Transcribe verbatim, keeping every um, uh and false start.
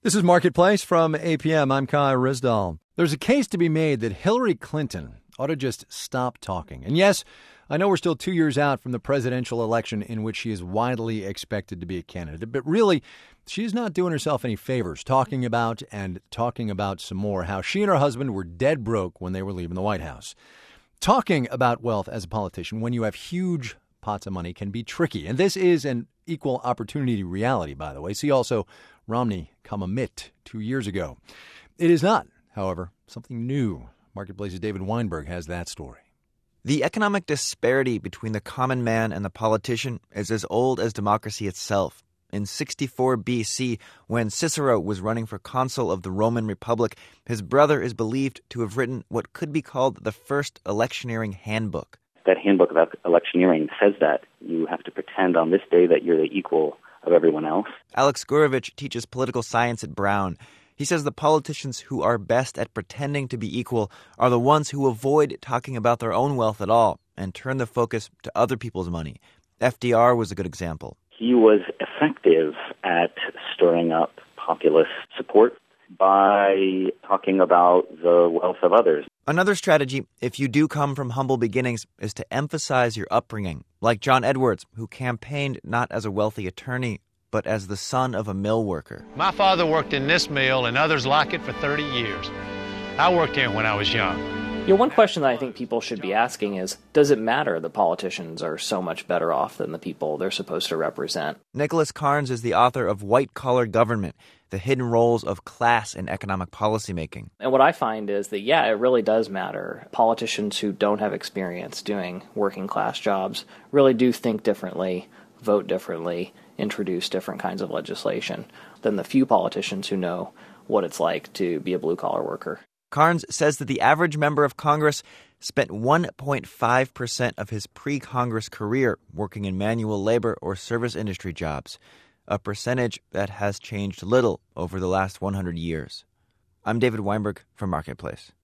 This is Marketplace from A P M. I'm Kai Ryssdal. There's a case to be made that Hillary Clinton ought to just stop talking. And yes, I know we're still two years out from the presidential election in which she is widely expected to be a candidate. But really, she's not doing herself any favors talking about and talking about some more how she and her husband were dead broke when they were leaving the White House. Talking about wealth as a politician when you have huge pots of money can be tricky. And this is an equal opportunity reality, by the way. See also Romney Kamamit two years ago. It is not, however, something new. Marketplace's David Weinberg has that story. The economic disparity between the common man and the politician is as old as democracy itself. In sixty-four B C, when Cicero was running for consul of the Roman Republic, his brother is believed to have written what could be called the first electioneering handbook. That handbook of electioneering says that you have to pretend on this day that you're the equal of everyone else. Alex Gurevich teaches political science at Brown. He says the politicians who are best at pretending to be equal are the ones who avoid talking about their own wealth at all and turn the focus to other people's money. F D R was a good example. He was effective at stirring up populist support by talking about the wealth of others. Another strategy, if you do come from humble beginnings, is to emphasize your upbringing, like John Edwards, who campaigned not as a wealthy attorney, but as the son of a mill worker. My father worked in this mill and others like it for thirty years. I worked here when I was young. You know, one question that I think people should be asking is, does it matter that politicians are so much better off than the people they're supposed to represent? Nicholas Carnes is the author of White-Collar Government, The Hidden Roles of Class in Economic Policymaking. And what I find is that, yeah, it really does matter. Politicians who don't have experience doing working-class jobs really do think differently, vote differently, introduce different kinds of legislation than the few politicians who know what it's like to be a blue-collar worker. Carnes says that the average member of Congress spent one point five percent of his pre-Congress career working in manual labor or service industry jobs, a percentage that has changed little over the last one hundred years. I'm David Weinberg for Marketplace.